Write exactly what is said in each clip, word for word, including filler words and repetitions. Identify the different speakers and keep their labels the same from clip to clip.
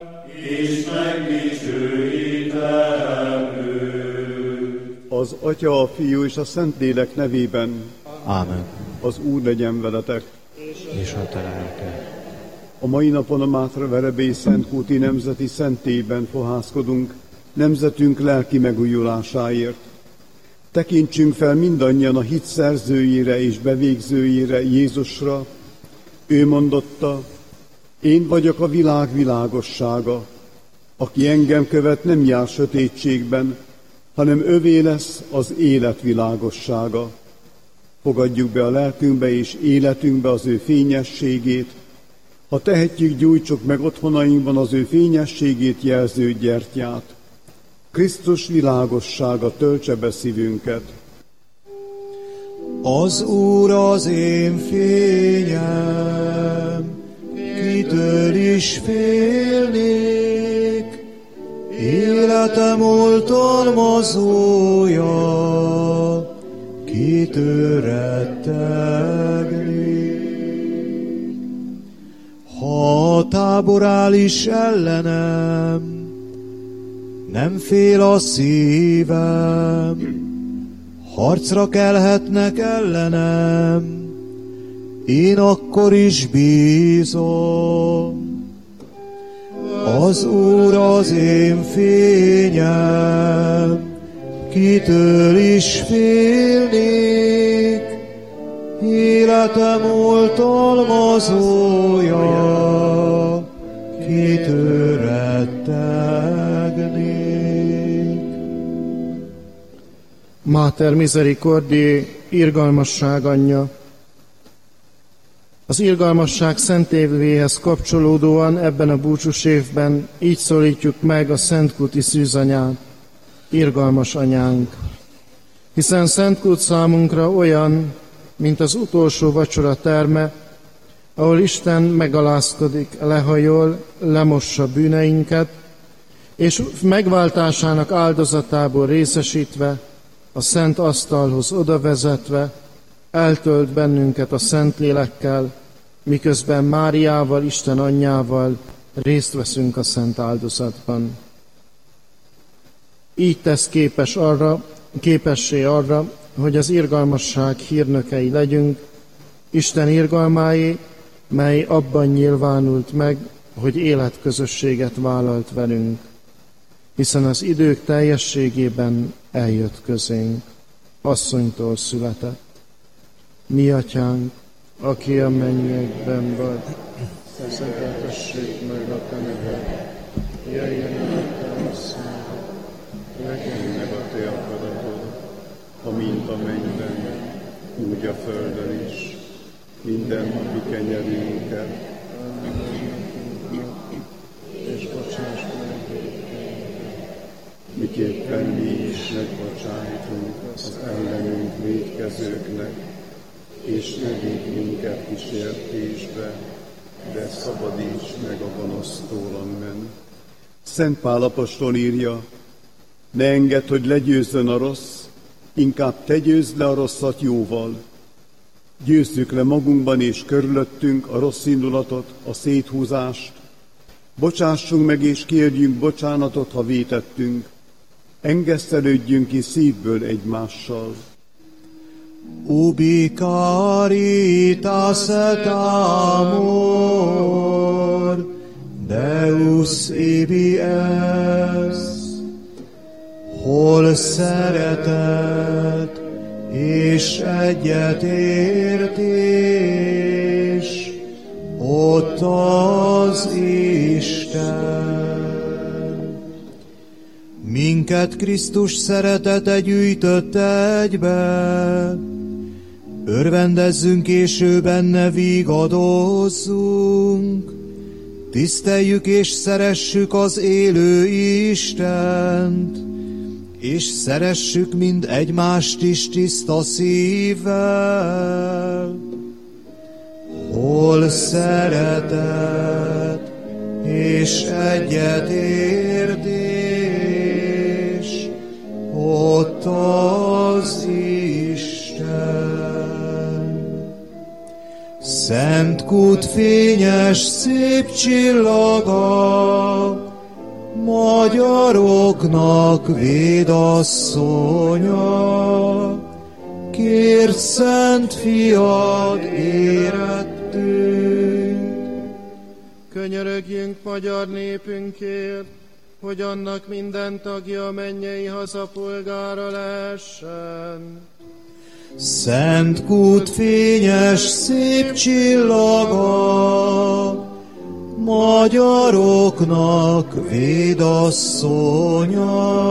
Speaker 1: és megdicsőítem őt.
Speaker 2: Az Atya, a Fiú és a Szentlélek nevében.
Speaker 3: Ámen.
Speaker 2: Az Úr legyen veletek.
Speaker 3: És a te lelked.
Speaker 2: A mai napon a Mátra Verebély Szentkúti Nemzeti Szentélyben fohászkodunk nemzetünk lelki megújulásáért. Tekintsünk fel mindannyian a hit szerzőjére és bevégzőjére, Jézusra. Ő mondotta: én vagyok a világ világossága. Aki engem követ, nem jár sötétségben, hanem övé lesz az élet világossága. Fogadjuk be a lelkünkbe és életünkbe az ő fényességét. Ha tehetjük, gyújtsuk meg otthonainkban az ő fényességét jelző gyertyát. Krisztus világossága töltse be szívünket.
Speaker 4: Az Úr az én fényem, kitől is félnék, életem oltalmazója, kitől rettegnék. Ha a tábor áll is ellenem, nem fél a szívem, harcra kelhetnek ellenem, én akkor is bízom. Az Úr az én fényem, kitől is félnék, életem oltalmazója, kitől rettegnék.
Speaker 5: Mater Misericordiae, irgalmasság anyja. Az irgalmasság szentévéhez kapcsolódóan ebben a búcsús évben így szólítjuk meg a Szentkúti Szűzanyát, irgalmas anyánk. Hiszen Szentkút számunkra olyan, mint az utolsó vacsora terme, ahol Isten megalázkodik, lehajol, lemossa bűneinket, és megváltásának áldozatából részesítve, a szent asztalhoz odavezetve, eltölt bennünket a Szentlélekkel, miközben Máriával, Isten anyjával részt veszünk a szent áldozatban. Így tesz képes arra, képessé arra, hogy az irgalmasság hírnökei legyünk, Isten irgalmáé, mely abban nyilvánult meg, hogy életközösséget vállalt velünk, hiszen az idők teljességében eljött közénk, asszonytól született. Mi atyánk, aki a mennyekben vagy, szenteltessék meg a te neved, jöjjön el a te országod, legyen meg a te akaratod, amint a mennyben, úgy a földön is. Minden napi kenyerünket, és bocsáss meg, miképpen mi is megbocsájtunk az ellenünk vétkezőknek, és ne vigy minket kísértésbe, de szabadíts meg a gonosztól, amen. Szent Pál apostol írja: ne engedd, hogy legyőzzön a rossz, inkább te győzd le a rosszat jóval. Győzzük le magunkban és körülöttünk a rossz indulatot, a széthúzást. Bocsássunk meg és kérjünk bocsánatot, ha vétettünk. Engesztelődjünk ki szívből egymással.
Speaker 4: Ubi caritas et amor, Deus ibi es. Hol szeretet és egyetértés, ott az Isten. Minket Krisztus szeretete gyűjtött egybe, örvendezzünk és ő benne vigadozzunk, tiszteljük és szeressük az élő Istent, és szeressük mind egymást is tiszta szívvel. Hol szeretet és egyetértés, ott az Isten. Szentkút fényes szép csillaga, magyaroknak védasszonya, kért szent fiad érettünk.
Speaker 5: Könyörögjünk magyar népünkért, hogy annak minden tagja mennyei hazapolgára lehessen.
Speaker 4: Szent kút fényes szép csillaga, magyaroknak védasszonya,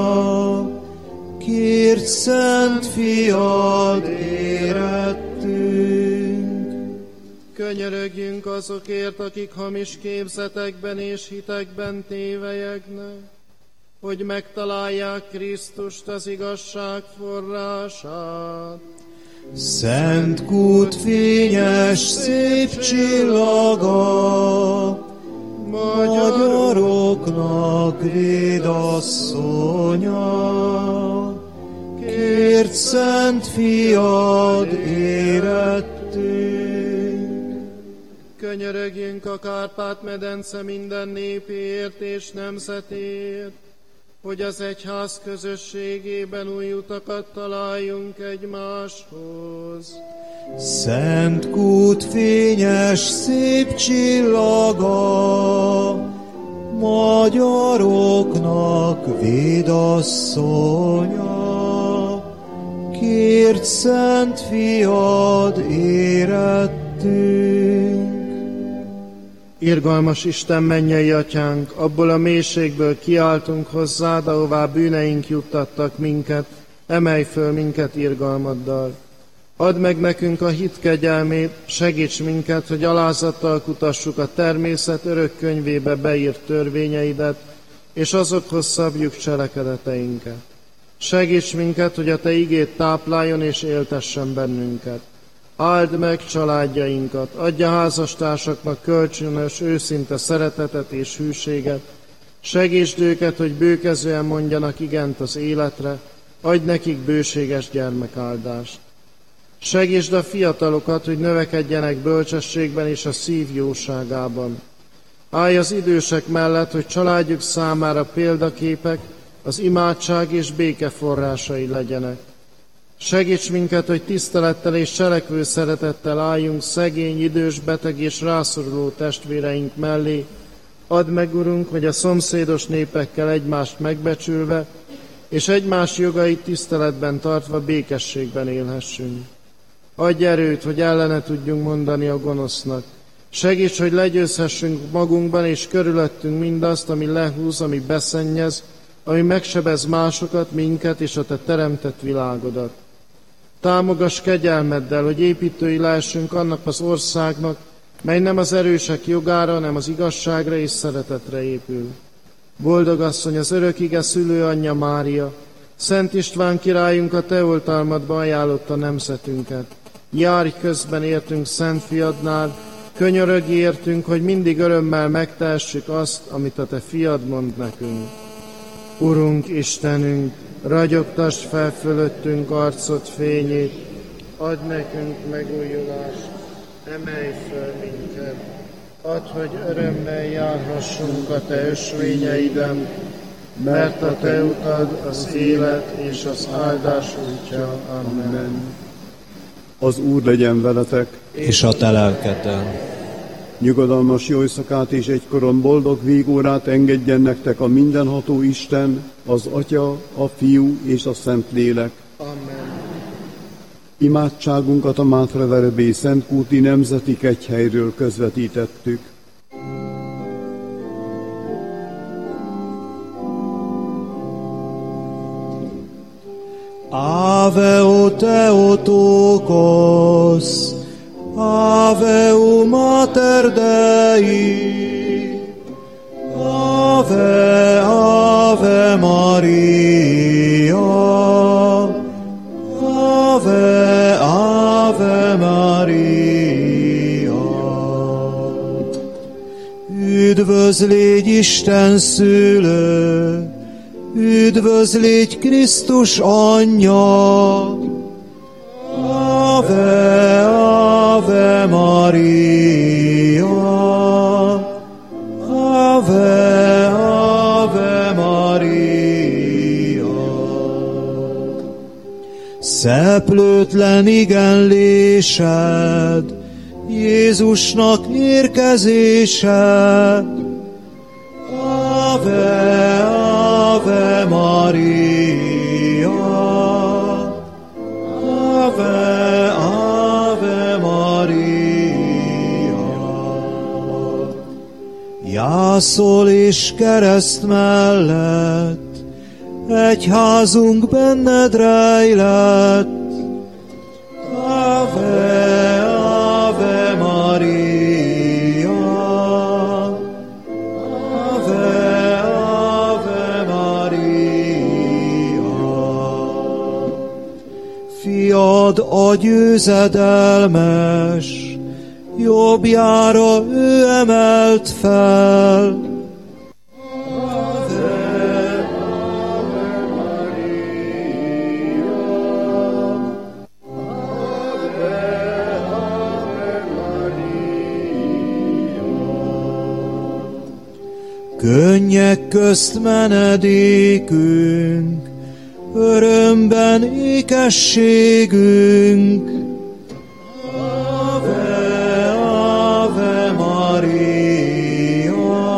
Speaker 4: kért szent fiad érettünk.
Speaker 5: Könyörögjünk azokért, akik hamis képzetekben és hitekben tévelyegnek, hogy megtalálják Krisztust, az igazság forrását.
Speaker 4: Szent kút fényes szép csillaga, magyaroknak védasszonya, kért szent fiad érettünk.
Speaker 5: Könyörögjünk a Kárpát-medence minden népéért és nemzetért, hogy az egyház közösségében új utakat találjunk egymáshoz.
Speaker 4: Szent kút fényes szép csillaga, magyaroknak védasszonya, kért szent fiad érettünk.
Speaker 5: Irgalmas Isten, mennyei atyánk, abból a mélységből kiáltunk hozzád, ahová bűneink juttattak minket, emelj föl minket irgalmaddal. Add meg nekünk a hit kegyelmét, segíts minket, hogy alázattal kutassuk a természet örök könyvébe beírt törvényeidet, és azokhoz szabjuk cselekedeteinket. Segíts minket, hogy a te igéd tápláljon és éltessen bennünket. Áld meg családjainkat, adja házastársaknak kölcsönös, őszinte szeretetet és hűséget, segítsd őket, hogy bőkezően mondjanak igent az életre, adj nekik bőséges gyermekáldást. Segítsd a fiatalokat, hogy növekedjenek bölcsességben és a szív jóságában. Állj az idősek mellett, hogy családjuk számára példaképek, az imádság és béke forrásai legyenek. Segíts minket, hogy tisztelettel és cselekvő szeretettel álljunk szegény, idős, beteg és rászoruló testvéreink mellé. Add meg, Urunk, hogy a szomszédos népekkel egymást megbecsülve, és egymás jogait tiszteletben tartva békességben élhessünk. Adj erőt, hogy ellene tudjunk mondani a gonosznak. Segíts, hogy legyőzhessünk magunkban és körülöttünk mindazt, ami lehúz, ami beszennyez, ami megsebez másokat, minket és a te teremtett világodat. Támogass kegyelmeddel, hogy építői lehessünk annak az országnak, mely nem az erősek jogára, hanem az igazságra és szeretetre épül. Boldog asszony, az örök ige szülőanyja Mária, Szent István királyunk a te oltalmadba ajánlotta nemzetünket. Járj közben értünk Szent Fiadnál, könyörögj értünk, hogy mindig örömmel megtehessük azt, amit a te fiad mond nekünk. Urunk, Istenünk, ragyogtass fel fölöttünk arcod fényét, add nekünk megújulást, emelj föl minket, add, hogy örömmel járhassunk a te ösvényeiden, mert a te utad az élet és az áldás útja. Amen.
Speaker 2: Az Úr legyen veletek,
Speaker 3: és a te lelkeddel.
Speaker 2: Nyugodalmas jó éjszakát és egykoron boldog végórát engedjen nektek a mindenható Isten, az Atya, a Fiú és a Szentlélek.
Speaker 5: Amen.
Speaker 2: Imádságunkat a Mátraverebély Szentkúti Nemzeti Kegyhelyről közvetítettük.
Speaker 4: Ave o Theotokos, Ave o Mater Dei, Ave, Ave Maria, Ave, Ave Maria. Üdvözlégy Isten szülő, üdvözlégy Krisztus anyja, Ave, Ave Maria, Ave, Ave Maria. Szeplőtlen igenlésed, Jézusnak érkezésed. Ave, Ave Maria, Ave, Ave Maria. Jászol és kereszt mellett, egyházunk benned rejlett. Ave, Ave Maria, Ave, Ave Maria. Fiad a győzedelmes, jobbjára ő emelt fel. Könnyek közt menedékünk, örömben ékességünk. Ave, Ave Maria,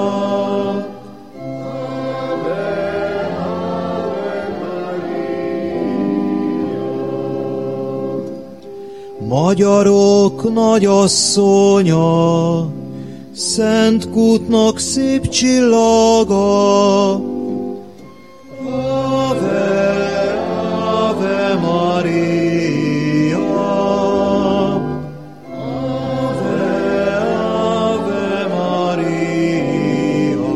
Speaker 4: Ave, Ave Maria. Magyarok nagyasszonya, Szent Kútnak szép csillaga. Ave, Ave Maria, Ave, Ave Maria,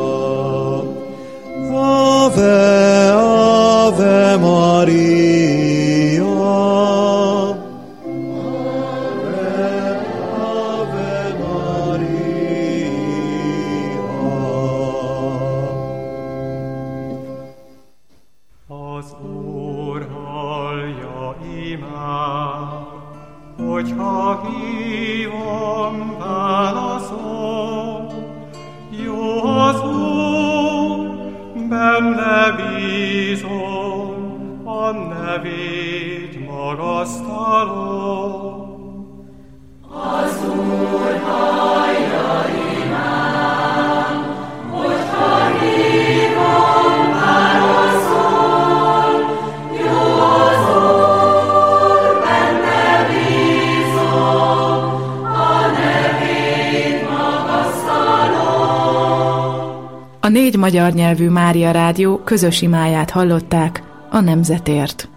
Speaker 4: Ave, Ave Maria.
Speaker 6: Hogyha hívom, válaszol, jó az Úr, benne bízom, a nevét magasztalom. Az Úr hallja imám, hogyha hívom, válaszol, jó az Úr, benne bízom, a nevét magasztalom.
Speaker 7: A négy magyar nyelvű Mária Rádió közös imáját hallották a nemzetért.